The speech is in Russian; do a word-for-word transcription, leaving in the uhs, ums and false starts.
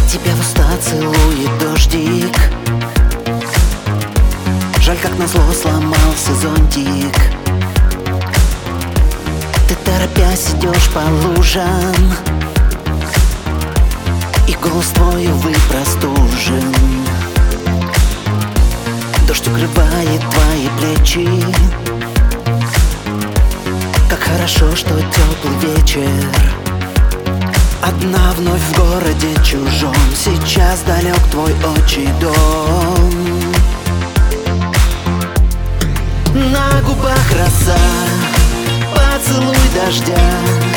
Тебя в уста целует дождик. Жаль, как назло сломался зонтик. Ты торопясь идешь по лужам, и голос твой, увы, простужен. Дождь укрывает твои плечи. Как хорошо, что теплый вечер. Одна вновь в городе чужом. Сейчас далек твой отчий дом. На губах роса, поцелуй дождя.